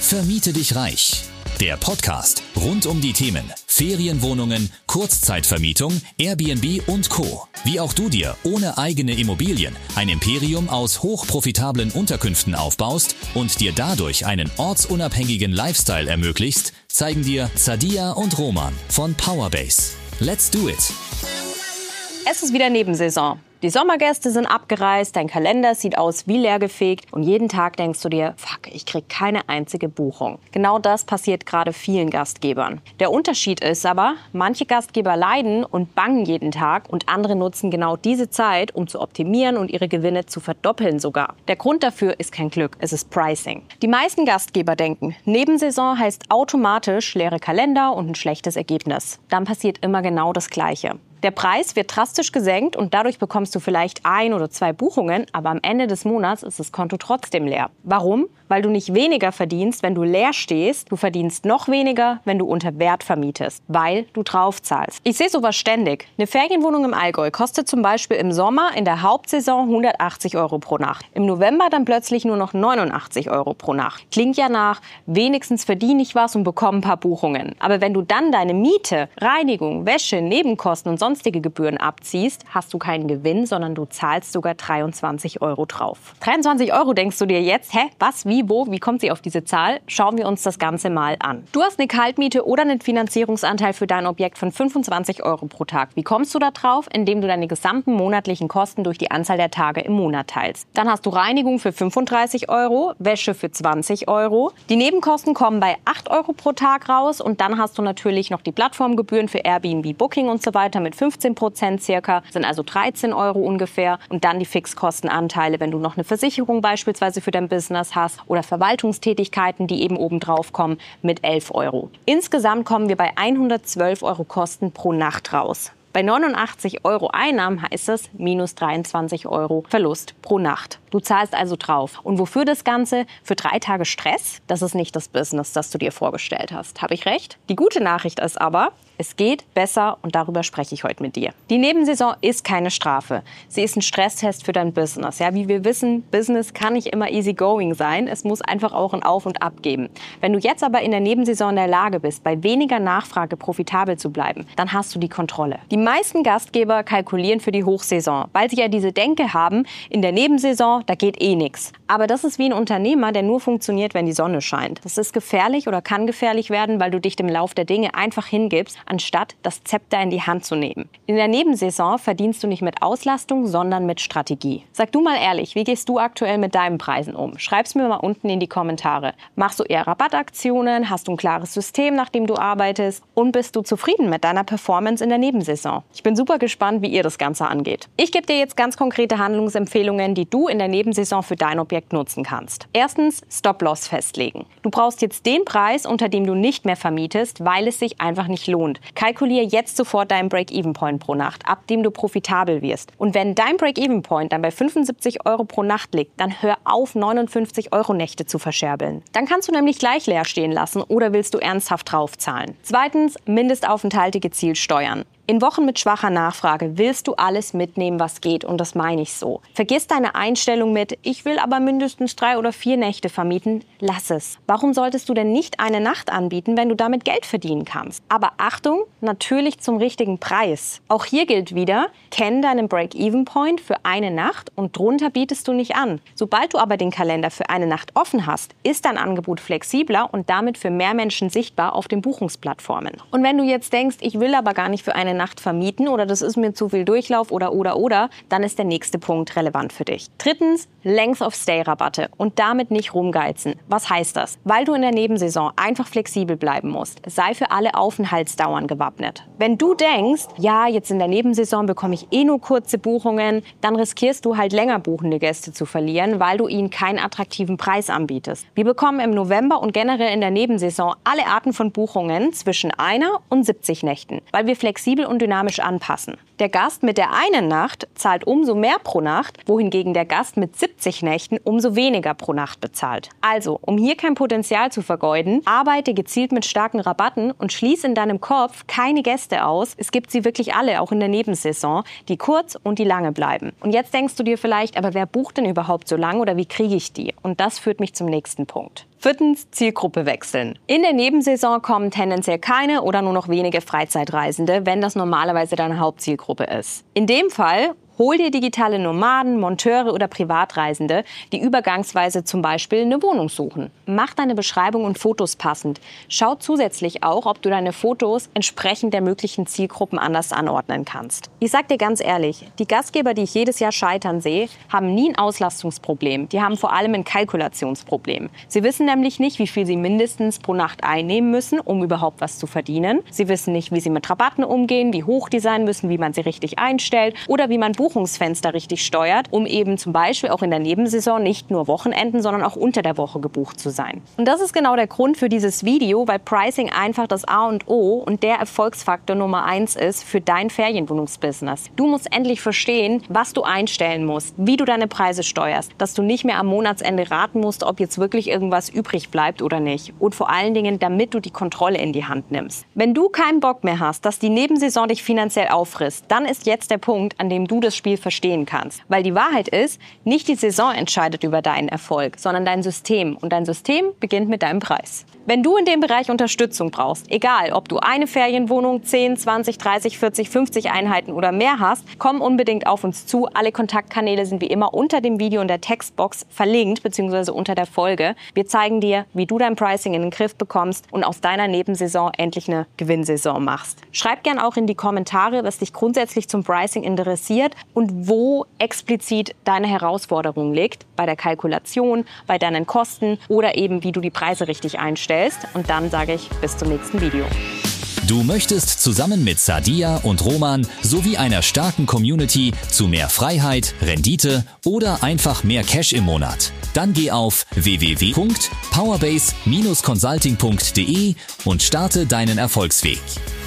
Vermiete dich reich. Der Podcast rund um die Themen Ferienwohnungen, Kurzzeitvermietung, Airbnb und Co. Wie auch du dir ohne eigene Immobilien ein Imperium aus hochprofitablen Unterkünften aufbaust und dir dadurch einen ortsunabhängigen Lifestyle ermöglichst, zeigen dir Sadia und Roman von Powerbase. Let's do it! Es ist wieder Nebensaison. Die Sommergäste sind abgereist, dein Kalender sieht aus wie leergefegt und jeden Tag denkst du dir, fuck, ich krieg keine einzige Buchung. Genau das passiert gerade vielen Gastgebern. Der Unterschied ist aber, manche Gastgeber leiden und bangen jeden Tag und andere nutzen genau diese Zeit, um zu optimieren und ihre Gewinne zu verdoppeln sogar. Der Grund dafür ist kein Glück, es ist Pricing. Die meisten Gastgeber denken, Nebensaison heißt automatisch leere Kalender und ein schlechtes Ergebnis. Dann passiert immer genau das Gleiche. Der Preis wird drastisch gesenkt und dadurch bekommst du vielleicht 1 oder 2 Buchungen, aber am Ende des Monats ist das Konto trotzdem leer. Warum? Weil du nicht weniger verdienst, wenn du leer stehst. Du verdienst noch weniger, wenn du unter Wert vermietest, weil du draufzahlst. Ich sehe sowas ständig. Eine Ferienwohnung im Allgäu kostet zum Beispiel im Sommer in der Hauptsaison 180 € pro Nacht. Im November dann plötzlich nur noch 89 € pro Nacht. Klingt ja nach, wenigstens verdiene ich was und bekomme ein paar Buchungen. Aber wenn du dann deine Miete, Reinigung, Wäsche, Nebenkosten und sonstige Gebühren abziehst, hast du keinen Gewinn, sondern du zahlst sogar 23 € drauf. 23 € denkst du dir jetzt, was, wie, wo, wie kommt sie auf diese Zahl? Schauen wir uns das Ganze mal an. Du hast eine Kaltmiete oder einen Finanzierungsanteil für dein Objekt von 25 € pro Tag. Wie kommst du da drauf? Indem du deine gesamten monatlichen Kosten durch die Anzahl der Tage im Monat teilst. Dann hast du Reinigung für 35 €, Wäsche für 20 €. Die Nebenkosten kommen bei 8 € pro Tag raus und dann hast du natürlich noch die Plattformgebühren für Airbnb, Booking und so weiter mit 15% circa, sind also 13 € ungefähr. Und dann die Fixkostenanteile, wenn du noch eine Versicherung beispielsweise für dein Business hast oder Verwaltungstätigkeiten, die eben oben drauf kommen, mit 11 €. Insgesamt kommen wir bei 112 € Kosten pro Nacht raus. Bei 89 € Einnahmen heißt es minus 23 € Verlust pro Nacht. Du zahlst also drauf. Und wofür das Ganze? Für 3 Tage Stress? Das ist nicht das Business, das du dir vorgestellt hast. Habe ich recht? Die gute Nachricht ist aber, es geht besser und darüber spreche ich heute mit dir. Die Nebensaison ist keine Strafe. Sie ist ein Stresstest für dein Business. Ja, wie wir wissen, Business kann nicht immer easy going sein. Es muss einfach auch ein Auf und Ab geben. Wenn du jetzt aber in der Nebensaison in der Lage bist, bei weniger Nachfrage profitabel zu bleiben, dann hast du die Kontrolle. Die meisten Gastgeber kalkulieren für die Hochsaison, weil sie ja diese Denke haben, in der Nebensaison, da geht eh nichts. Aber das ist wie ein Unternehmer, der nur funktioniert, wenn die Sonne scheint. Das ist gefährlich oder kann gefährlich werden, weil du dich dem Lauf der Dinge einfach hingibst, anstatt das Zepter in die Hand zu nehmen. In der Nebensaison verdienst du nicht mit Auslastung, sondern mit Strategie. Sag du mal ehrlich, wie gehst du aktuell mit deinen Preisen um? Schreib's mir mal unten in die Kommentare. Machst du eher Rabattaktionen? Hast du ein klares System, nach dem du arbeitest? Und bist du zufrieden mit deiner Performance in der Nebensaison? Ich bin super gespannt, wie ihr das Ganze angeht. Ich gebe dir jetzt ganz konkrete Handlungsempfehlungen, die du in der Nebensaison für dein Objekt nutzen kannst. Erstens, Stop-Loss festlegen. Du brauchst jetzt den Preis, unter dem du nicht mehr vermietest, weil es sich einfach nicht lohnt. Kalkuliere jetzt sofort deinen Break-Even-Point pro Nacht, ab dem du profitabel wirst. Und wenn dein Break-Even-Point dann bei 75 € pro Nacht liegt, dann hör auf, 59 € Nächte zu verscherbeln. Dann kannst du nämlich gleich leer stehen lassen oder willst du ernsthaft draufzahlen. Zweitens, Mindestaufenthalte gezielt steuern. In Wochen mit schwacher Nachfrage willst du alles mitnehmen, was geht, und das meine ich so. Vergiss deine Einstellung mit, ich will aber mindestens 3 oder 4 Nächte vermieten, lass es. Warum solltest du denn nicht eine Nacht anbieten, wenn du damit Geld verdienen kannst? Aber Achtung, natürlich zum richtigen Preis. Auch hier gilt wieder, kenn deinen Break-Even-Point für eine Nacht und drunter bietest du nicht an. Sobald du aber den Kalender für eine Nacht offen hast, ist dein Angebot flexibler und damit für mehr Menschen sichtbar auf den Buchungsplattformen. Und wenn du jetzt denkst, ich will aber gar nicht für eine Nacht vermieten oder das ist mir zu viel Durchlauf oder, dann ist der nächste Punkt relevant für dich. Drittens, Length of Stay Rabatte und damit nicht rumgeizen. Was heißt das? Weil du in der Nebensaison einfach flexibel bleiben musst, sei für alle Aufenthaltsdauern gewappnet. Wenn du denkst, ja, jetzt in der Nebensaison bekomme ich eh nur kurze Buchungen, dann riskierst du halt länger buchende Gäste zu verlieren, weil du ihnen keinen attraktiven Preis anbietest. Wir bekommen im November und generell in der Nebensaison alle Arten von Buchungen zwischen 1 und 70 Nächten, weil wir flexibel und dynamisch anpassen. Der Gast mit der einen Nacht zahlt umso mehr pro Nacht, wohingegen der Gast mit 70 Nächten umso weniger pro Nacht bezahlt. Also, um hier kein Potenzial zu vergeuden, arbeite gezielt mit starken Rabatten und schließ in deinem Kopf keine Gäste aus. Es gibt sie wirklich alle, auch in der Nebensaison, die kurz und die lange bleiben. Und jetzt denkst du dir vielleicht, aber wer bucht denn überhaupt so lange oder wie kriege ich die? Und das führt mich zum nächsten Punkt. 4. Zielgruppe wechseln. In der Nebensaison kommen tendenziell keine oder nur noch wenige Freizeitreisende, wenn das normalerweise deine Hauptzielgruppe ist. In dem Fall hol dir digitale Nomaden, Monteure oder Privatreisende, die übergangsweise zum Beispiel eine Wohnung suchen. Mach deine Beschreibung und Fotos passend. Schau zusätzlich auch, ob du deine Fotos entsprechend der möglichen Zielgruppen anders anordnen kannst. Ich sag dir ganz ehrlich, die Gastgeber, die ich jedes Jahr scheitern sehe, haben nie ein Auslastungsproblem. Die haben vor allem ein Kalkulationsproblem. Sie wissen nämlich nicht, wie viel sie mindestens pro Nacht einnehmen müssen, um überhaupt was zu verdienen. Sie wissen nicht, wie sie mit Rabatten umgehen, wie hoch die sein müssen, wie man sie richtig einstellt oder wie man Buchungsfenster richtig steuert, um eben zum Beispiel auch in der Nebensaison nicht nur Wochenenden, sondern auch unter der Woche gebucht zu sein. Und das ist genau der Grund für dieses Video, weil Pricing einfach das A und O und der Erfolgsfaktor Nummer 1 ist für dein Ferienwohnungsbusiness. Du musst endlich verstehen, was du einstellen musst, wie du deine Preise steuerst, dass du nicht mehr am Monatsende raten musst, ob jetzt wirklich irgendwas übrig bleibt oder nicht. Und vor allen Dingen, damit du die Kontrolle in die Hand nimmst. Wenn du keinen Bock mehr hast, dass die Nebensaison dich finanziell auffrisst, dann ist jetzt der Punkt, an dem du das Spiel verstehen kannst. Weil die Wahrheit ist, nicht die Saison entscheidet über deinen Erfolg, sondern dein System. Und dein System beginnt mit deinem Preis. Wenn du in dem Bereich Unterstützung brauchst, egal ob du eine Ferienwohnung, 10, 20, 30, 40, 50 Einheiten oder mehr hast, komm unbedingt auf uns zu. Alle Kontaktkanäle sind wie immer unter dem Video in der Textbox verlinkt, beziehungsweise unter der Folge. Wir zeigen dir, wie du dein Pricing in den Griff bekommst und aus deiner Nebensaison endlich eine Gewinnsaison machst. Schreib gern auch in die Kommentare, was dich grundsätzlich zum Pricing interessiert und wo explizit deine Herausforderung liegt, bei der Kalkulation, bei deinen Kosten oder eben wie du die Preise richtig einstellst. Und dann sage ich bis zum nächsten Video. Du möchtest zusammen mit Sadia und Roman sowie einer starken Community zu mehr Freiheit, Rendite oder einfach mehr Cash im Monat? Dann geh auf www.powerbase-consulting.de und starte deinen Erfolgsweg.